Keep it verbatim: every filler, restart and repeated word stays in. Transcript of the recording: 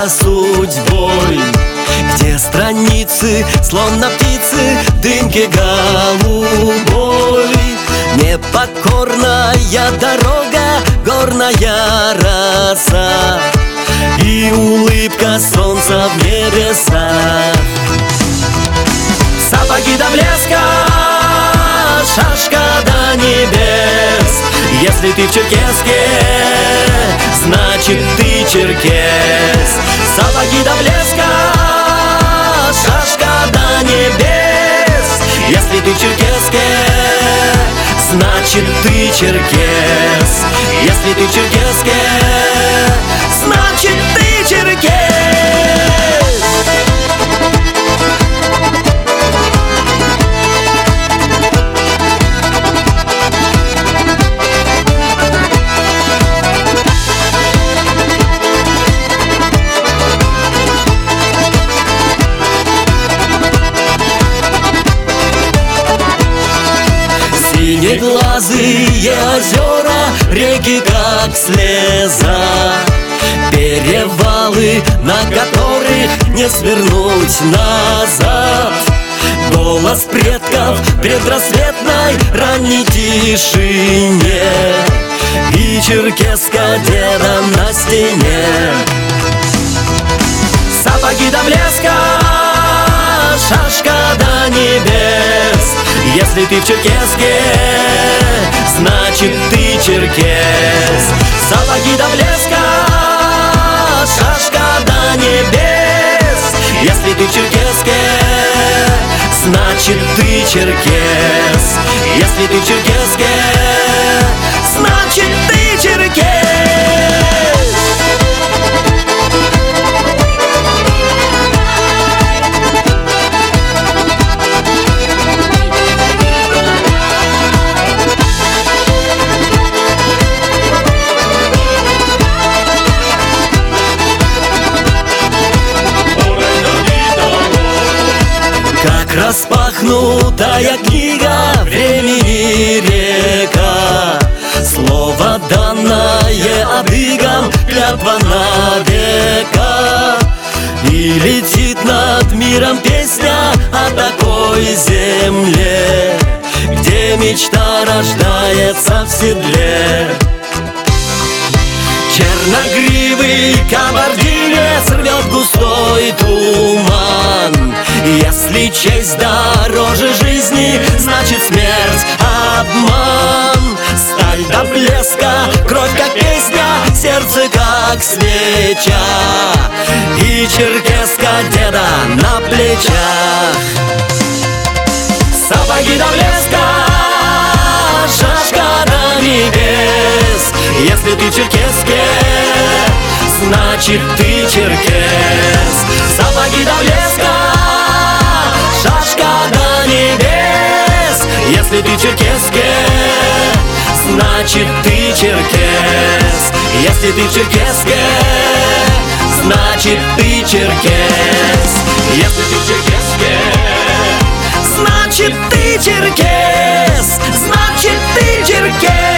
судьбой, где страницы, словно птицы, дымки голубой. Непокорная дорога, горная роса и улыбка солнца в небесах. Сапоги до блеска, шашка до небес. Если ты в черкеске, значит ты черкес. Сапоги до блеска, шашка до небес. Если ты в черкеске, значит ты черкес. Если ты в черкеске, значит ты черкес. Синеглазые озера, реки как слеза, перевалы, на которых не свернуть назад. Голос предков в предрассветной ранней тишине и черкеска деда на стене. Сапоги до блеска, шашка до небес. Если ты в черкеске, значит ты черкес. Сапоги до блеска, шашка до небес. Если ты в черкеске, значит ты черкес. Если ты в черкеске, значит ты черкес. Распахнутая книга времени река, слово данное адыгам, клятва на века. И летит над миром песня о такой земле, где мечта рождается в седле. Черногривый кабардинец рвет густой туман. Если честь дороже жизни, значит смерть обман. Сталь до блеска, кровь как песня, сердце как свеча и черкеска деда на плечах. Сапоги до блеска, шашка до небес. Если ты в черкеске, значит ты черкес. Сапоги до блеска, шашка до небес. Если ты в черкеске, значит ты черкес. Если ты в черкеске, значит ты черкес. Если ты в черкеске, значит ты черкес. Значит ты черкес.